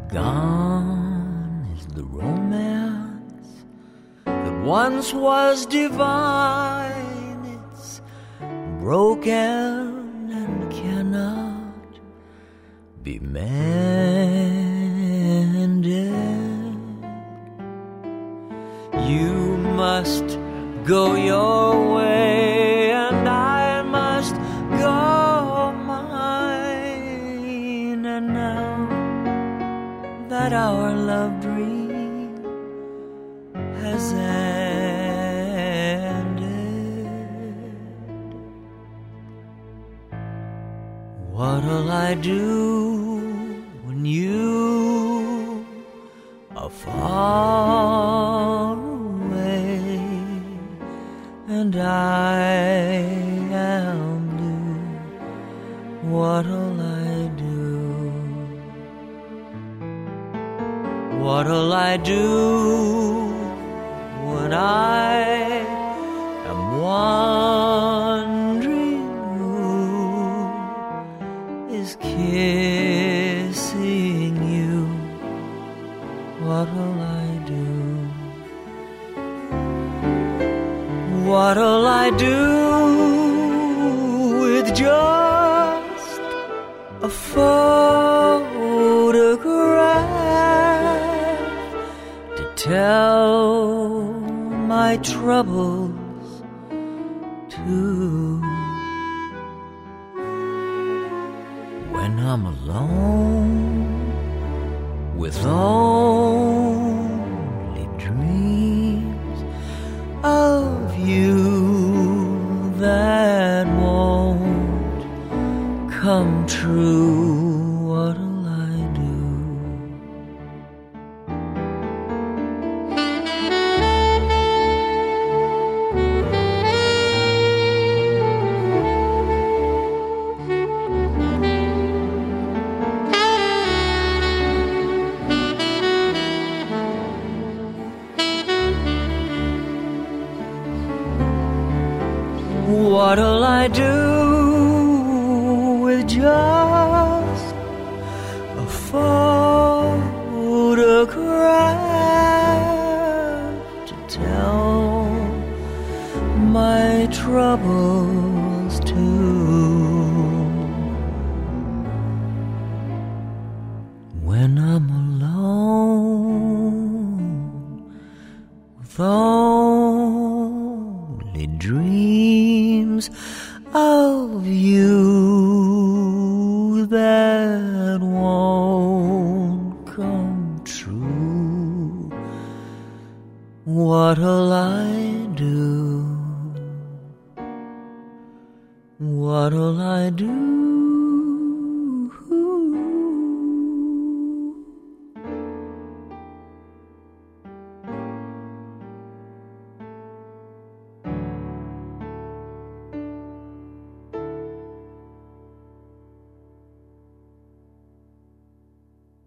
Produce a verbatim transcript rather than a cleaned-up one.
Gone is the romance that once was divine. It's broken and cannot be mended. You must go your way and I must go mine. And now that our love dream has ended, what'll I do when you are far away and I am blue? What'll I do? What'll I do when I am wondering who is kissing you? What'll I do? What'll I do with just a photograph to tell my troubles to? When I'm alone with only dreams of you that won't come true, what'll I do? What'll I do with just a photograph to tell my troubles to? When I'm alone with only dreams of you that won't come true, what'll I do? What'll I do?